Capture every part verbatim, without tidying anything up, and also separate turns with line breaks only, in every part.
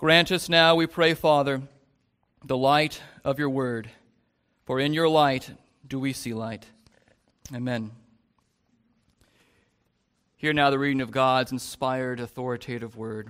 Grant us now, we pray, Father, the light of your word, for in your light do we see light. Amen. Hear now the reading of God's inspired, authoritative word.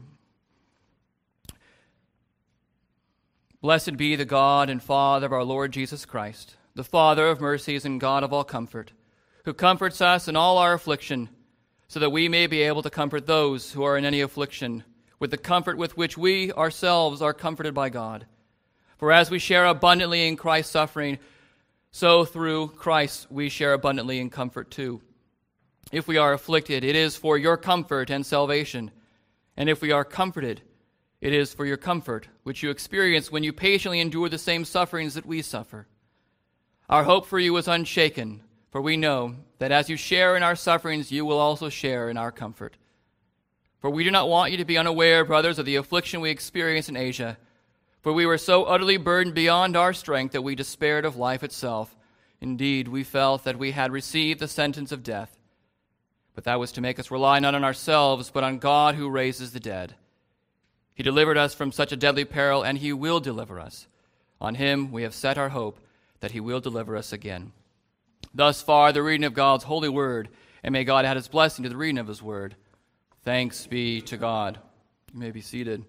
Blessed be the God and Father of our Lord Jesus Christ, the Father of mercies and God of all comfort, who comforts us in all our affliction, so that we may be able to comfort those who are in any affliction, with the comfort with which we ourselves are comforted by God. For as we share abundantly in Christ's suffering, so through Christ we share abundantly in comfort too. If we are afflicted, it is for your comfort and salvation. And if we are comforted, it is for your comfort, which you experience when you patiently endure the same sufferings that we suffer. Our hope for you is unshaken, for we know that as you share in our sufferings, you will also share in our comfort. For we do not want you to be unaware, brothers, of the affliction we experienced in Asia, for we were so utterly burdened beyond our strength that we despaired of life itself. Indeed, we felt that we had received the sentence of death. But that was to make us rely not on ourselves, but on God who raises the dead. He delivered us from such a deadly peril, and he will deliver us. On him we have set our hope that he will deliver us again. Thus far the reading of God's holy word, and may God add his blessing to the reading of his word. Thanks be to God. You may be seated.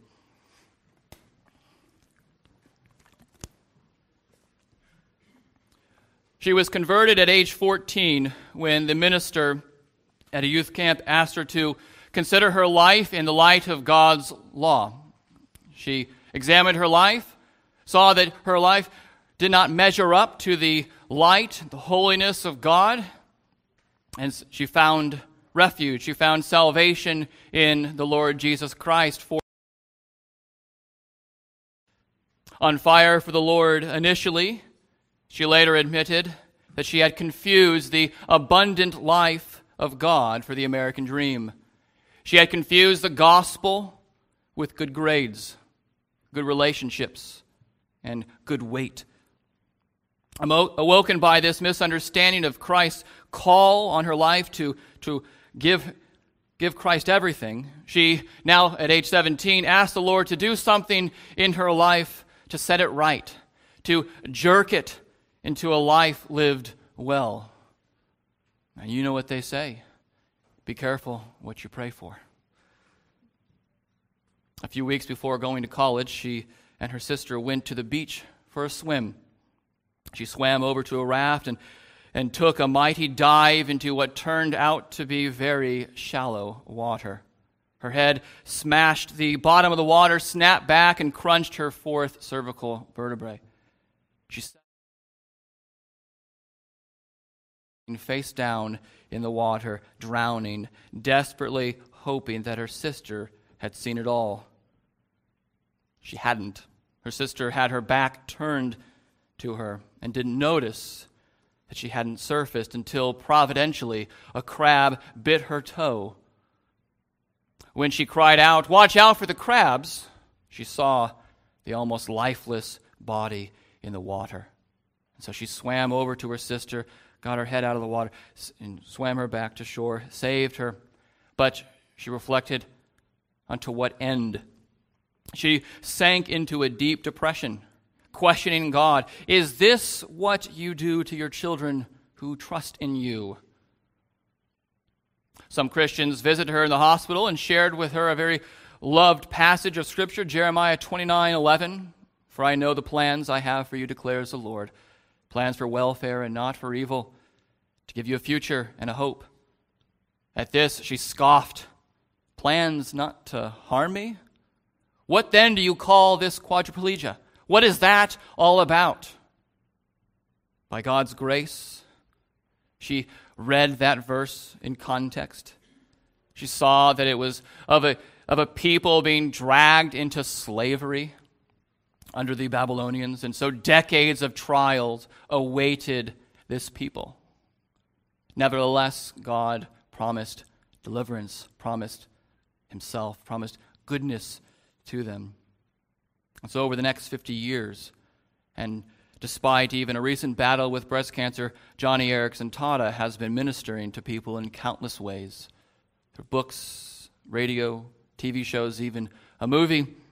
She was converted at age fourteen when the minister at a youth camp asked her to consider her life in the light of God's law. She examined her life, saw that her life did not measure up to the light, the holiness of God, and she found refuge. She found salvation in the Lord Jesus Christ. For on fire for the Lord initially, she later admitted that she had confused the abundant life of God for the American dream. She had confused the gospel with good grades, good relationships, and good weight. Awoken by this misunderstanding of Christ's call on her life to, to give, give Christ everything, she, now at age seventeen, asked the Lord to do something in her life to set it right, to jerk it into a life lived well. And you know what they say. Be careful what you pray for. A few weeks before going to college, she and her sister went to the beach for a swim. She swam over to a raft and, and took a mighty dive into what turned out to be very shallow water. Her head smashed the bottom of the water, snapped back, and crunched her fourth cervical vertebrae. She sat face down in the water, drowning, desperately hoping that her sister had seen it all. She hadn't. Her sister had her back turned to her and didn't notice that she hadn't surfaced until providentially a crab bit her toe. When she cried out, "Watch out for the crabs," she saw the almost lifeless body in the water. And so she swam over to her sister, got her head out of the water, and swam her back to shore, saved her. But she reflected, unto what end? She sank into a deep depression, questioning God. Is this what you do to your children who trust in you? Some Christians visited her in the hospital and shared with her a very loved passage of Scripture, Jeremiah twenty-nine eleven. For I know the plans I have for you, declares the Lord, plans for welfare and not for evil, to give you a future and a hope. At this she scoffed. Plans not to harm me? What then do you call this quadriplegia? What is that all about? By God's grace, she read that verse in context. She saw that it was of a, of a people being dragged into slavery under the Babylonians, and so decades of trials awaited this people. Nevertheless, God promised deliverance, promised himself, promised goodness to them. And so over the next fifty years, and despite even a recent battle with breast cancer, Johnny Erickson Tata has been ministering to people in countless ways. Through books, radio, T V shows, even a movie.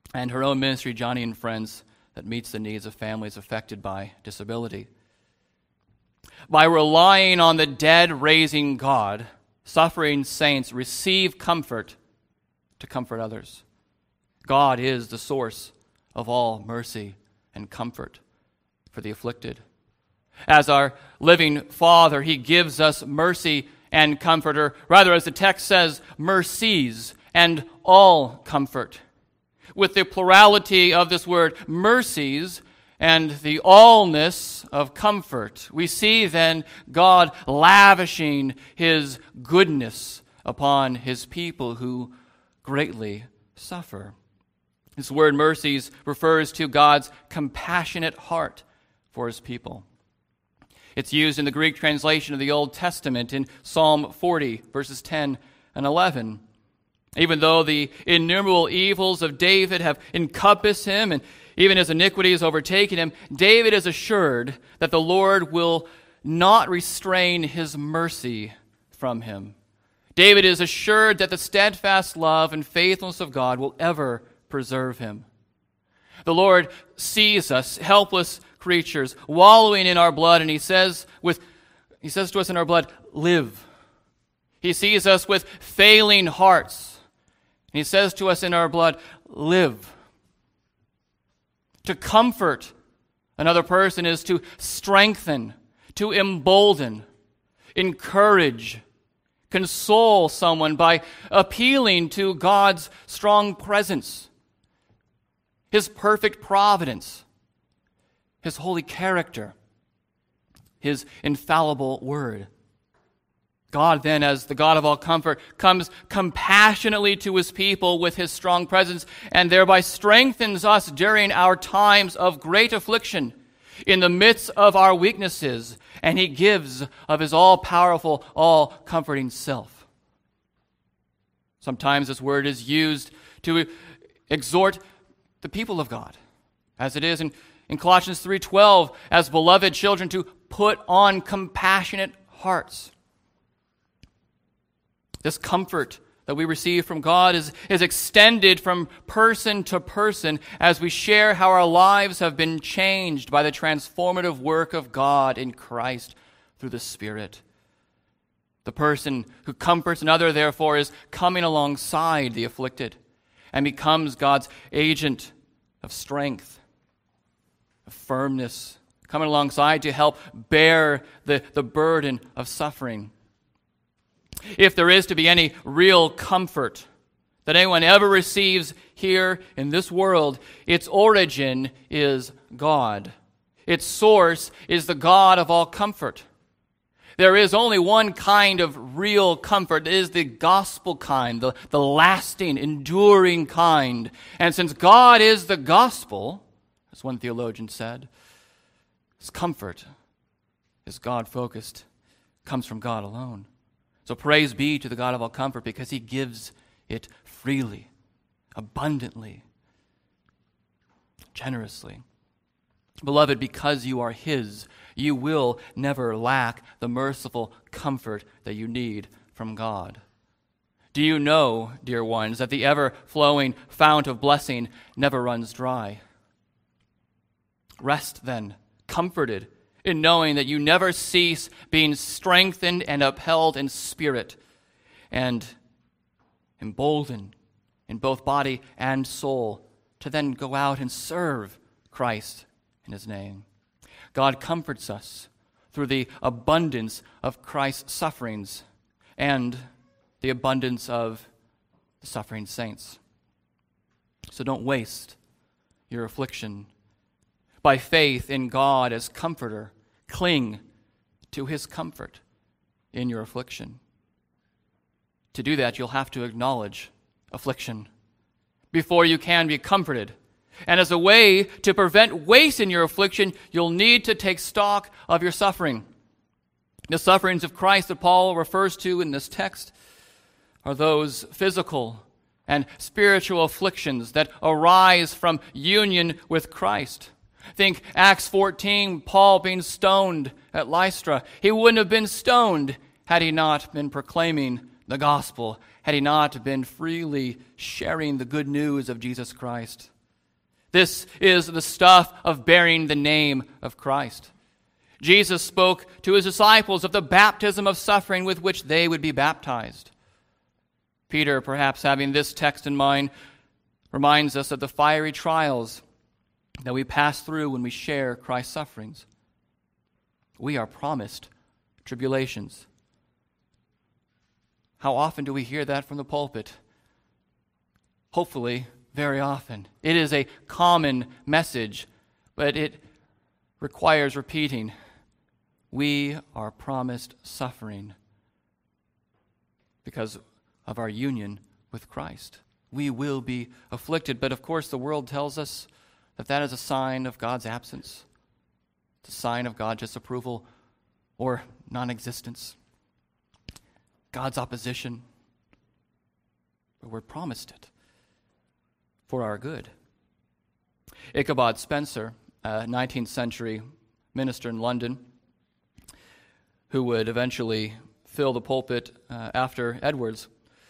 and her own ministry, Johnny and Friends, that meets the needs of families affected by disability. By relying on the dead-raising God, suffering saints receive comfort to comfort others. God is the source of all mercy and comfort for the afflicted. As our living Father, he gives us mercy and comfort, or rather, as the text says, mercies and all comfort. With the plurality of this word, mercies, and the allness of comfort, we see then God lavishing his goodness upon his people who greatly suffer. This word mercies refers to God's compassionate heart for his people. It's used in the Greek translation of the Old Testament in Psalm forty, verses ten and eleven. Even though the innumerable evils of David have encompassed him and even his iniquity has overtaken him, David is assured that the Lord will not restrain his mercy from him. David is assured that the steadfast love and faithfulness of God will ever preserve him. The Lord sees us, helpless creatures, wallowing in our blood, and he says with he says to us in our blood, live. He sees us with failing hearts, and he says to us in our blood, live. To comfort another person is to strengthen, to embolden, encourage, console someone by appealing to God's strong presence, his perfect providence, his holy character, his infallible word. God then, as the God of all comfort, comes compassionately to his people with his strong presence and thereby strengthens us during our times of great affliction in the midst of our weaknesses, and he gives of his all-powerful, all-comforting self. Sometimes this word is used to exhort the people of God, as it is in, in Colossians three twelve, as beloved children, to put on compassionate hearts. This comfort that we receive from God is, is extended from person to person as we share how our lives have been changed by the transformative work of God in Christ through the Spirit. The person who comforts another, therefore, is coming alongside the afflicted and becomes God's agent of strength, of firmness, coming alongside to help bear the, the burden of suffering. If there is to be any real comfort that anyone ever receives here in this world, its origin is God. Its source is the God of all comfort. There is only one kind of real comfort. It is the gospel kind, the, the lasting, enduring kind. And since God is the gospel, as one theologian said, his comfort is God-focused, comes from God alone. So praise be to the God of all comfort, because he gives it freely, abundantly, generously. Beloved, because you are his, you will never lack the merciful comfort that you need from God. Do you know, dear ones, that the ever-flowing fount of blessing never runs dry? Rest then, comforted, in knowing that you never cease being strengthened and upheld in spirit and emboldened in both body and soul to then go out and serve Christ in his name. God comforts us through the abundance of Christ's sufferings and the abundance of the suffering saints. So don't waste your affliction. By faith in God as comforter, cling to his comfort in your affliction. To do that, you'll have to acknowledge affliction before you can be comforted. And as a way to prevent waste in your affliction, you'll need to take stock of your suffering. The sufferings of Christ that Paul refers to in this text are those physical and spiritual afflictions that arise from union with Christ. Think Acts fourteen, Paul being stoned at Lystra. He wouldn't have been stoned had he not been proclaiming the gospel, had he not been freely sharing the good news of Jesus Christ This is the stuff of bearing the name of Christ. Jesus spoke to his disciples of the baptism of suffering with which they would be baptized. Peter, perhaps having this text in mind, reminds us of the fiery trials that we pass through when we share Christ's sufferings. We are promised tribulations. How often do we hear that from the pulpit? Hopefully, very often. It is a common message, but it requires repeating. We are promised suffering because of our union with Christ. We will be afflicted, but of course the world tells us that that is a sign of God's absence. It's a sign of God's disapproval or non-existence. God's opposition. But we're promised it for our good. Ichabod Spencer, a nineteenth century minister in London, who would eventually fill the pulpit uh, after Edwards,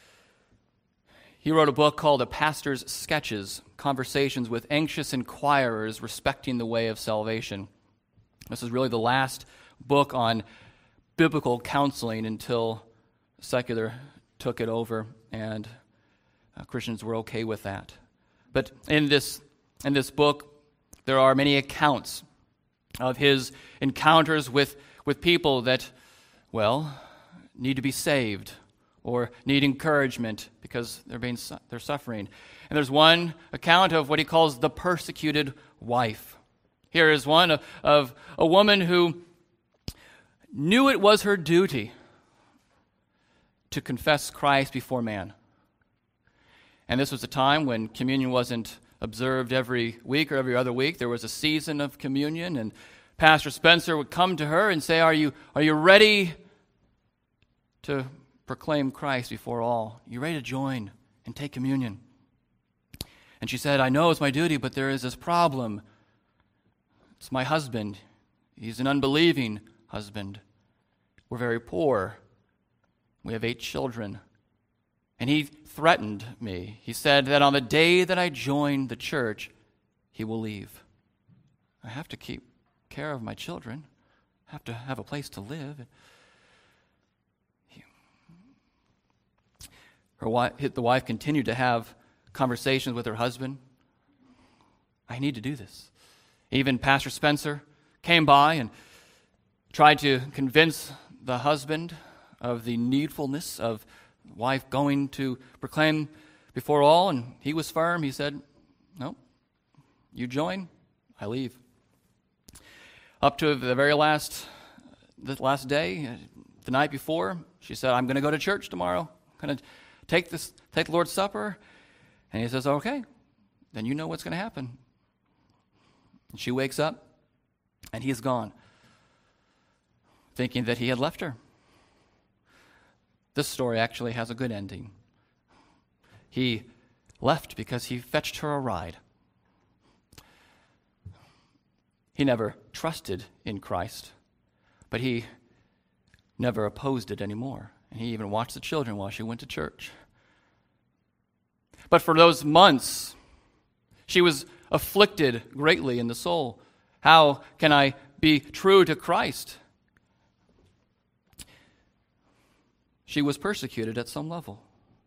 he wrote a book called A Pastor's Sketches, Conversations with Anxious Inquirers Respecting the Way of Salvation. This is really the last book on biblical counseling until secular took it over, and uh, Christians were okay with that. But in this in this book, there are many accounts of his encounters with, with people that, well, need to be saved or need encouragement because they're being they're suffering. And there's one account of what he calls the persecuted wife. Here is one of, of a woman who knew it was her duty to confess Christ before man. And this was a time when communion wasn't observed every week or every other week. There was a season of communion, and Pastor Spencer would come to her and say, Are you, are you ready to proclaim Christ before all? You ready to join and take communion? And she said, I know it's my duty, but there is this problem. It's my husband. He's an unbelieving husband. We're very poor. We have eight children. And he threatened me. He said that on the day that I join the church, he will leave. I have to keep care of my children. I have to have a place to live. Her wife, the wife continued to have conversations with her husband. I need to do this. Even Pastor Spencer came by and tried to convince the husband of the needfulness of wife going to proclaim before all, and he was firm. He said, no, you join, I leave. Up to the very last the last day, the night before, she said, I'm going to go to church tomorrow. I'm going to take this, take the Lord's Supper. And he says, okay, then you know what's going to happen. And she wakes up, and he is gone, thinking that he had left her. This story actually has a good ending. He left because he fetched her a ride. He never trusted in Christ, but he never opposed it anymore. And he even watched the children while she went to church. But for those months, she was afflicted greatly in the soul. How can I be true to Christ? She was persecuted at some level,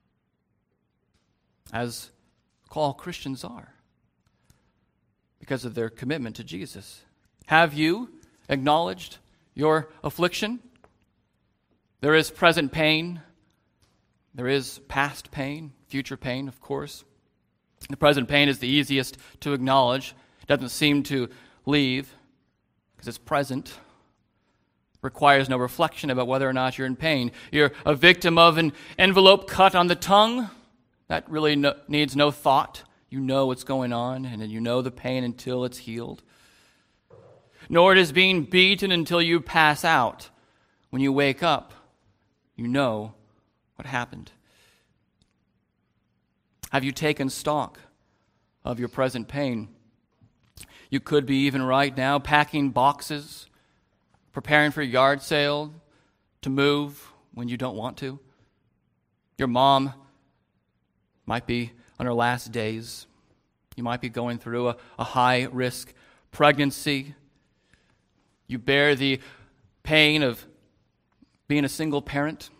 as all Christians are, because of their commitment to Jesus. Have you acknowledged your affliction? There is present pain. There is past pain, future pain, of course. The present pain is the easiest to acknowledge. It doesn't seem to leave because it's present. Requires no reflection about whether or not you're in pain. You're a victim of an envelope cut on the tongue. That really no, needs no thought. You know what's going on, and then you know the pain until it's healed. Nor it is being beaten until you pass out. When you wake up, you know what happened. Have you taken stock of your present pain? You could be even right now packing boxes, preparing for a yard sale to move when you don't want to. Your mom might be on her last days. You might be going through a, a high-risk pregnancy. You bear the pain of being a single parent.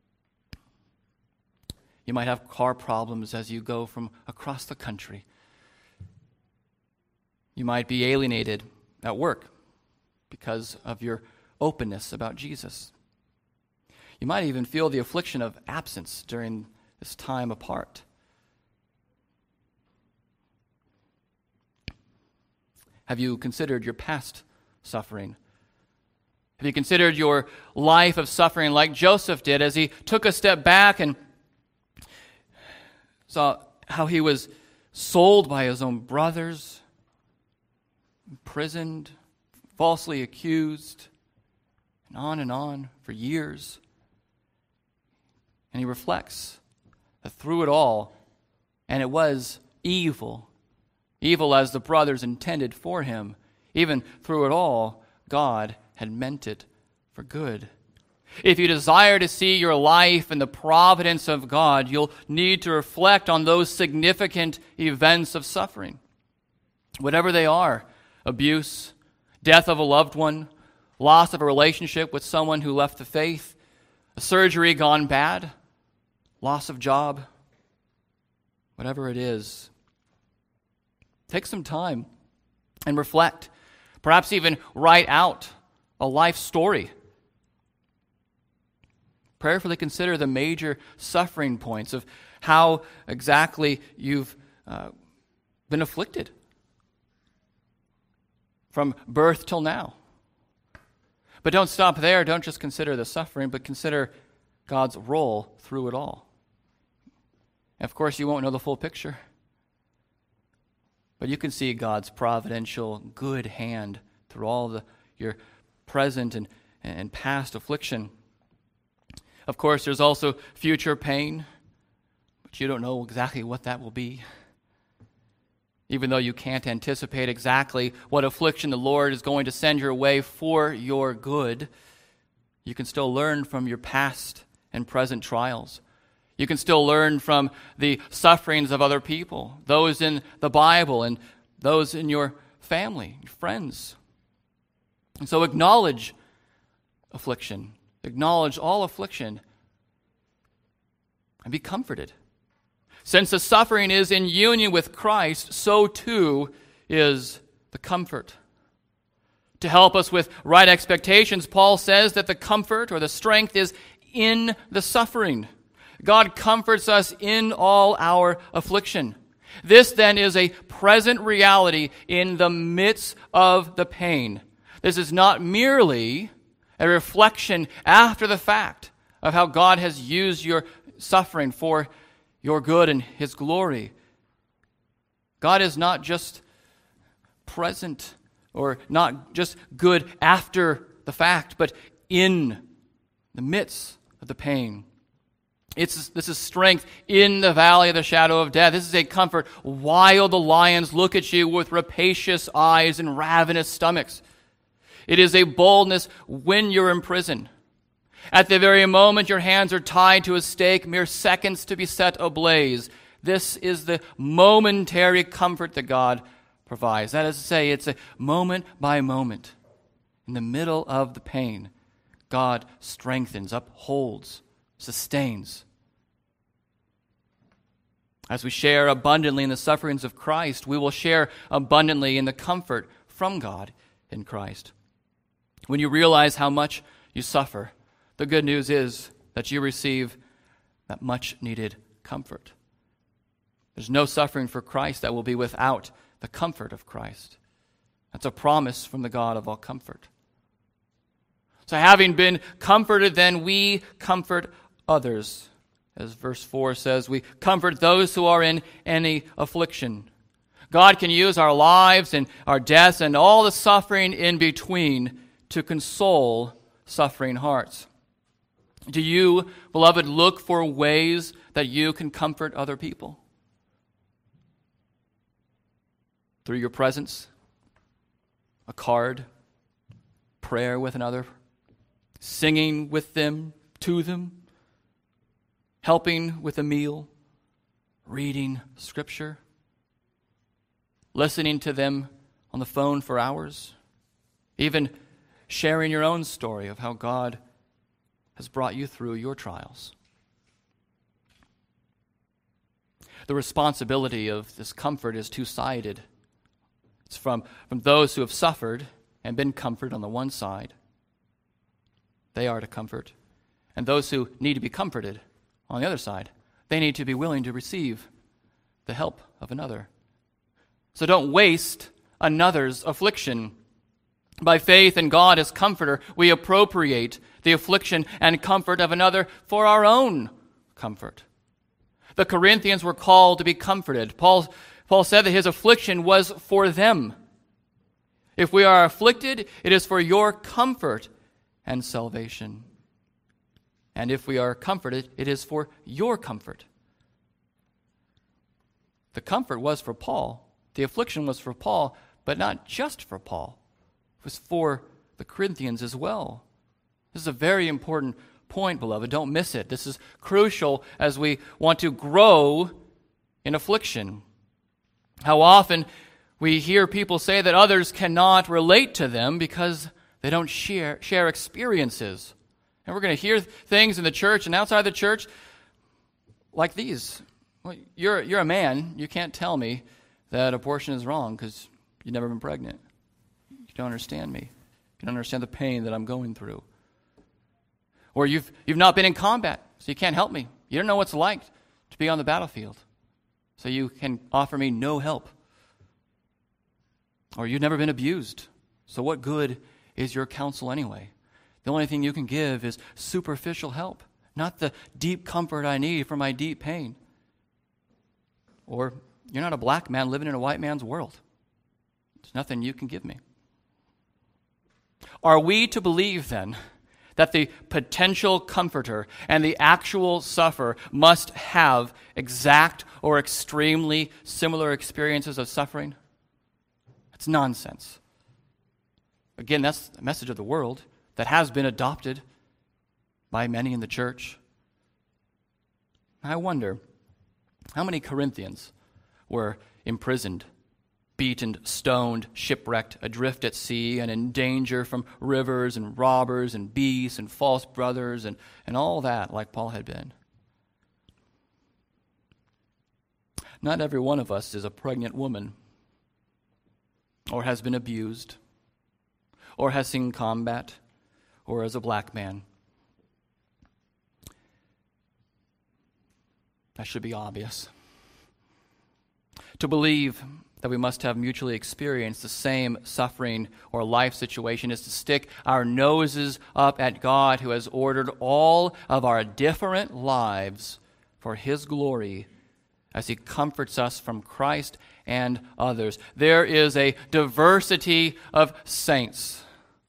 You might have car problems as you go from across the country. You might be alienated at work because of your openness about Jesus. You might even feel the affliction of absence during this time apart. Have you considered your past suffering? Have you considered your life of suffering like Joseph did as he took a step back and saw how he was sold by his own brothers, imprisoned, falsely accused, and on and on for years? And he reflects that through it all, and it was evil, evil as the brothers intended for him, even through it all, God had meant it for good. If you desire to see your life in the providence of God, you'll need to reflect on those significant events of suffering. Whatever they are, abuse, death of a loved one, loss of a relationship with someone who left the faith, a surgery gone bad, loss of job, whatever it is, take some time and reflect. Perhaps even write out a life story. Prayerfully consider the major suffering points of how exactly you've uh, been afflicted from birth till now. But don't stop there. Don't just consider the suffering, but consider God's role through it all. And of course, you won't know the full picture, but you can see God's providential, good hand through all the your present and, and past affliction. Of course, there's also future pain, but you don't know exactly what that will be. Even though you can't anticipate exactly what affliction the Lord is going to send your way for your good, you can still learn from your past and present trials. You can still learn from the sufferings of other people, those in the Bible and those in your family, your friends. And so acknowledge affliction. Acknowledge all affliction and be comforted. Since the suffering is in union with Christ, so too is the comfort. To help us with right expectations, Paul says that the comfort or the strength is in the suffering. God comforts us in all our affliction. This then is a present reality in the midst of the pain. This is not merely a reflection after the fact of how God has used your suffering for your good and His glory. God is not just present or not just good after the fact, but in the midst of the pain. It's, this is strength in the valley of the shadow of death. This is a comfort while the lions look at you with rapacious eyes and ravenous stomachs. It is a boldness when you're in prison. At the very moment your hands are tied to a stake, mere seconds to be set ablaze. This is the momentary comfort that God provides. That is to say, it's a moment by moment. In the middle of the pain, God strengthens, upholds, sustains. As we share abundantly in the sufferings of Christ, we will share abundantly in the comfort from God in Christ. When you realize how much you suffer, the good news is that you receive that much needed comfort. There's no suffering for Christ that will be without the comfort of Christ. That's a promise from the God of all comfort. So having been comforted, then we comfort others. As verse four says, we comfort those who are in any affliction. God can use our lives and our deaths and all the suffering in between to console suffering hearts. Do you, beloved, look for ways that you can comfort other people? Through your presence, a card, prayer with another, singing with them, to them, helping with a meal, reading Scripture. listening to them on the phone for hours, even sharing your own story of how God has brought you through your trials. The responsibility of this comfort is two-sided. It's from, from those who have suffered and been comforted on the one side. They are to comfort. And those who need to be comforted on the other side, they need to be willing to receive the help of another. So don't waste another's affliction. By faith in God as comforter, we appropriate the affliction and comfort of another for our own comfort. The Corinthians were called to be comforted. Paul, Paul said that his affliction was for them. If we are afflicted, it is for your comfort and salvation. And if we are comforted, it is for your comfort. The comfort was for Paul. The affliction was for Paul, but not just for Paul. It was for the Corinthians as well. This is a very important point, beloved. Don't miss it. This is crucial as we want to grow in affliction. How often we hear people say that others cannot relate to them because they don't share, share experiences. And we're going to hear things in the church and outside the church like these. Well, you're, you're a man. You can't tell me that abortion is wrong because you've never been pregnant. You don't understand me. You don't understand the pain that I'm going through. Or you've you've not been in combat, so you can't help me. You don't know what it's like to be on the battlefield, so you can offer me no help. Or you've never been abused, so what good is your counsel anyway? The only thing you can give is superficial help, not the deep comfort I need for my deep pain. Or you're not a black man living in a white man's world. There's nothing you can give me. Are we to believe then that the potential comforter and the actual sufferer must have exact or extremely similar experiences of suffering? It's nonsense. Again, that's the message of the world that has been adopted by many in the church. I wonder how many Corinthians were imprisoned, beaten, stoned, shipwrecked, adrift at sea, and in danger from rivers and robbers and beasts and false brothers and, and all that, like Paul had been. Not every one of us is a pregnant woman, or has been abused, or has seen combat, or is a black man. That should be obvious. To believe that we must have mutually experienced the same suffering or life situation is to stick our noses up at God, who has ordered all of our different lives for His glory as He comforts us from Christ and others. There is a diversity of saints,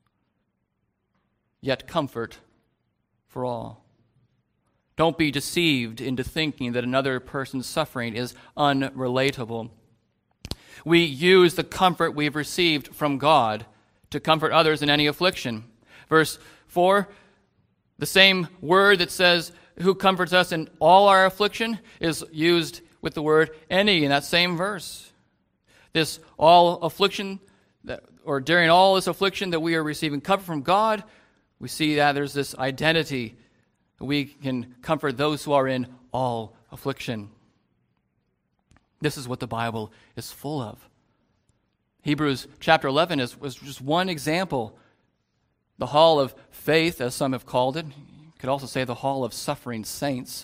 yet comfort for all. Don't be deceived into thinking that another person's suffering is unrelatable. We use the comfort we've received from God to comfort others in any affliction. Verse four, the same word that says, who comforts us in all our affliction, is used with the word any in that same verse. This all affliction, that, or during all this affliction that we are receiving comfort from God, we see that there's this identity. We can comfort those who are in all affliction. This is what the Bible is full of. Hebrews chapter eleven is, was just one example. The hall of faith, as some have called it. You could also say the hall of suffering saints.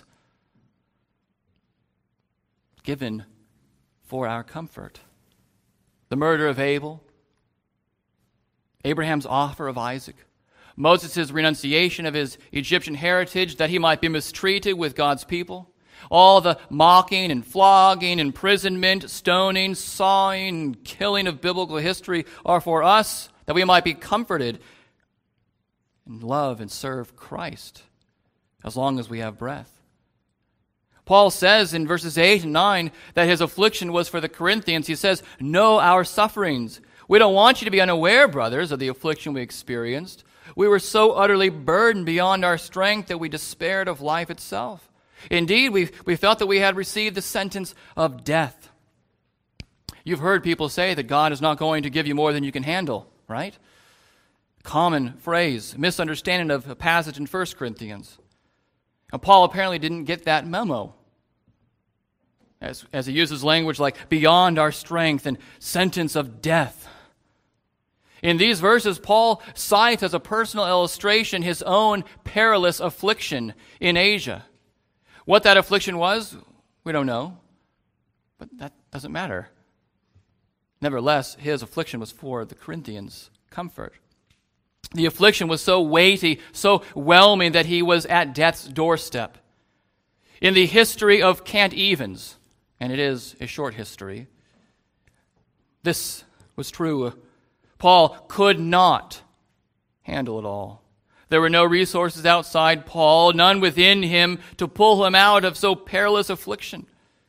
Given for our comfort. The murder of Abel. Abraham's offer of Isaac. Moses' renunciation of his Egyptian heritage that he might be mistreated with God's people. All the mocking and flogging, imprisonment, stoning, sawing, and killing of biblical history are for us, that we might be comforted and love and serve Christ as long as we have breath. Paul says in verses eight and nine that his affliction was for the Corinthians. He says, know our sufferings. We don't want you to be unaware, brothers, of the affliction we experienced. We were so utterly burdened beyond our strength that we despaired of life itself. Indeed, we, we felt that we had received the sentence of death. You've heard people say that God is not going to give you more than you can handle, right? Common phrase, misunderstanding of a passage in First Corinthians. Now, Paul apparently didn't get that memo, as, as he uses language like beyond our strength and sentence of death. In these verses, Paul cites as a personal illustration his own perilous affliction in Asia. What that affliction was, we don't know, but that doesn't matter. Nevertheless, his affliction was for the Corinthians' comfort. The affliction was so weighty, so whelming, that he was at death's doorstep. In the history of Can't Evens, and it is a short history, this was true. Paul could not handle it all. There were no resources outside Paul, none within him to pull him out of so perilous affliction.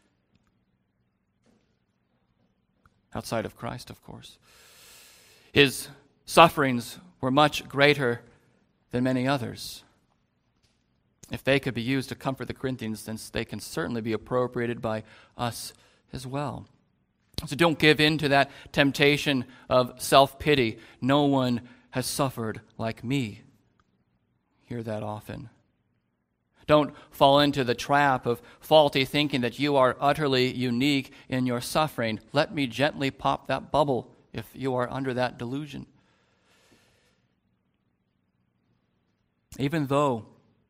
Outside of Christ, of course. His sufferings were much greater than many others. If they could be used to comfort the Corinthians, then they can certainly be appropriated by us as well. So don't give in to that temptation of self-pity. No one has suffered like me. Hear that often. Don't fall into the trap of faulty thinking that you are utterly unique in your suffering. Let me gently pop that bubble if you are under that delusion. Even though,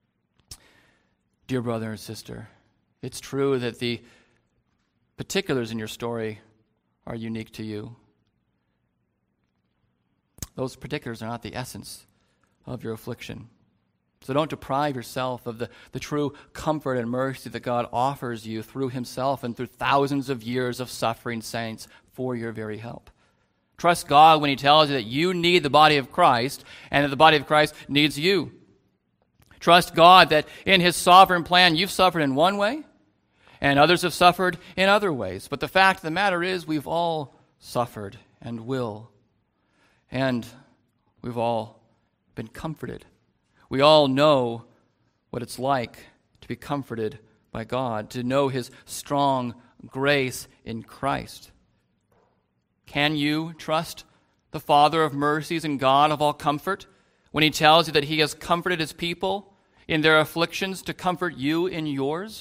dear brother and sister, it's true that the particulars in your story are unique to you, those particulars are not the essence of your affliction. So don't deprive yourself of the, the true comfort and mercy that God offers you through himself and through thousands of years of suffering saints for your very help. Trust God when he tells you that you need the body of Christ and that the body of Christ needs you. Trust God that in his sovereign plan you've suffered in one way and others have suffered in other ways. But the fact of the matter is we've all suffered and will. And we've all been comforted. We all know what it's like to be comforted by God, to know his strong grace in Christ. Can you trust the Father of mercies and God of all comfort when he tells you that he has comforted his people in their afflictions to comfort you in yours?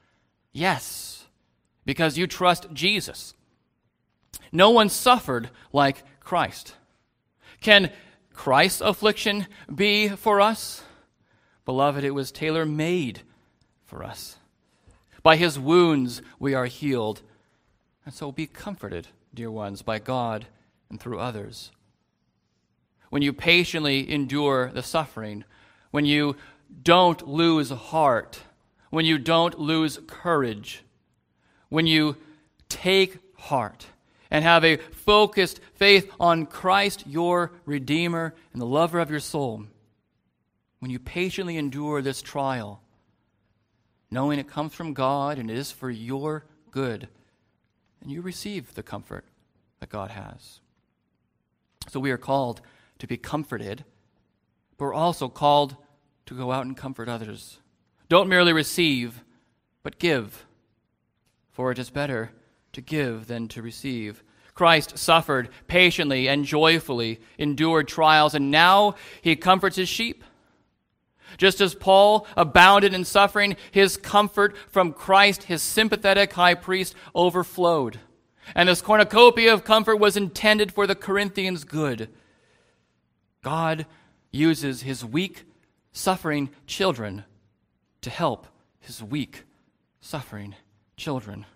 Yes, because you trust Jesus. No one suffered like Christ. Can Christ's affliction be for us? Beloved, it was tailor-made for us. By his wounds we are healed. And so be comforted, dear ones, by God and through others. When you patiently endure the suffering, when you don't lose heart, when you don't lose courage, when you take heart and have a focused faith on Christ, your Redeemer and the lover of your soul, when you patiently endure this trial, knowing it comes from God and it is for your good, and you receive the comfort that God has. So we are called to be comforted, but we're also called to go out and comfort others. Don't merely receive, but give, for it is better to give than to receive. Christ suffered patiently and joyfully, endured trials, and now he comforts his sheep. Just as Paul abounded in suffering, his comfort from Christ, his sympathetic high priest, overflowed. And this cornucopia of comfort was intended for the Corinthians' good. God uses his weak, suffering children to help his weak, suffering children.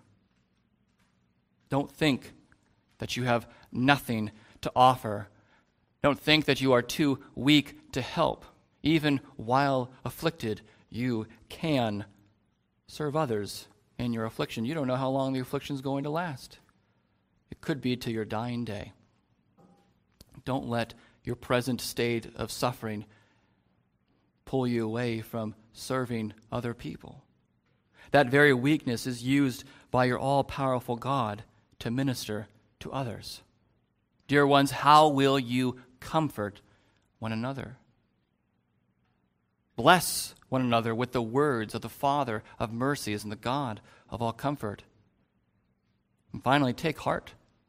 Don't think that you have nothing to offer. Don't think that you are too weak to help. Even while afflicted, you can serve others in your affliction. You don't know how long the affliction is going to last. It could be to your dying day. Don't let your present state of suffering pull you away from serving other people. That very weakness is used by your all-powerful God to minister to others. Dear ones, how will you comfort one another? Bless one another with the words of the Father of mercies and the God of all comfort. And finally, take heart,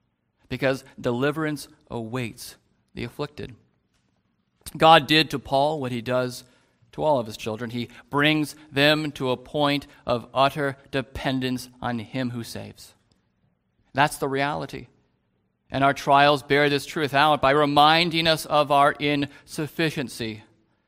because deliverance awaits the afflicted. God did to Paul what he does to all of his children. He brings them to a point of utter dependence on him who saves. That's the reality. And our trials bear this truth out by reminding us of our insufficiency.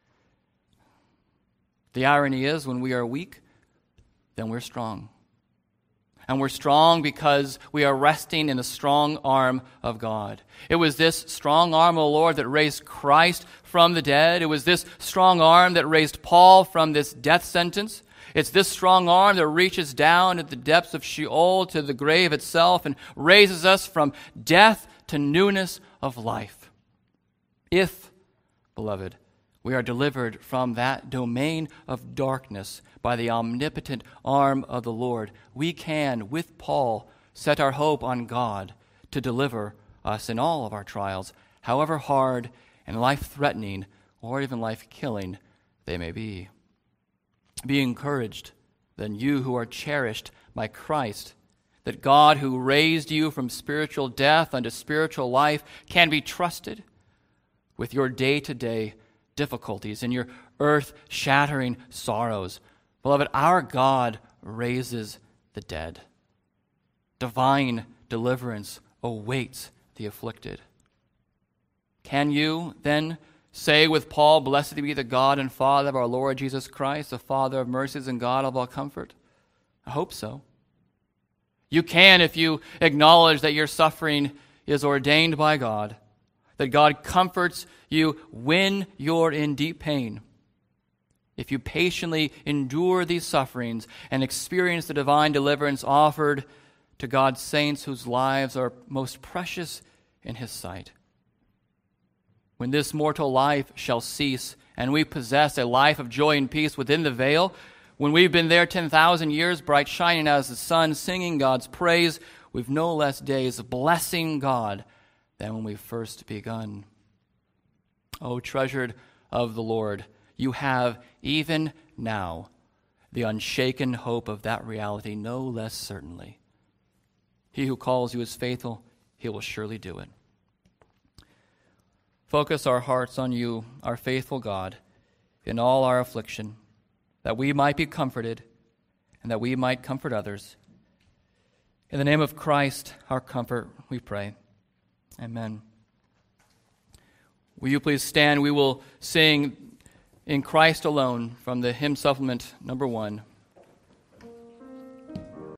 The irony is, when we are weak, then we're strong. And we're strong because we are resting in the strong arm of God. It was this strong arm of the Lord that raised Christ from the dead. It was this strong arm that raised Paul from this death sentence. It's this strong arm that reaches down at the depths of Sheol to the grave itself and raises us from death to newness of life. If, beloved, we are delivered from that domain of darkness by the omnipotent arm of the Lord, we can, with Paul, set our hope on God to deliver us in all of our trials, however hard and life-threatening or even life-killing they may be. Be encouraged, then, you who are cherished by Christ, that God, who raised you from spiritual death unto spiritual life, can be trusted with your day-to-day difficulties and your earth-shattering sorrows. Beloved, our God raises the dead. Divine deliverance awaits the afflicted. Can you then say with Paul, "Blessed be the God and Father of our Lord Jesus Christ, the Father of mercies and God of all comfort"? I hope so. You can if you acknowledge that your suffering is ordained by God, that God comforts you when you're in deep pain. If you patiently endure these sufferings and experience the divine deliverance offered to God's saints whose lives are most precious in His sight. When this mortal life shall cease and we possess a life of joy and peace within the veil, when we've been there ten thousand years, bright shining as the sun, singing God's praise, we've no less days blessing God than when we first begun. O treasured of the Lord, you have even now the unshaken hope of that reality no less certainly. He who calls you is faithful, He will surely do it. Focus our hearts on you, our faithful God, in all our affliction, that we might be comforted and that we might comfort others. In the name of Christ, our comfort, we pray. Amen. Will you please stand? We will sing "In Christ Alone" from the hymn supplement number one.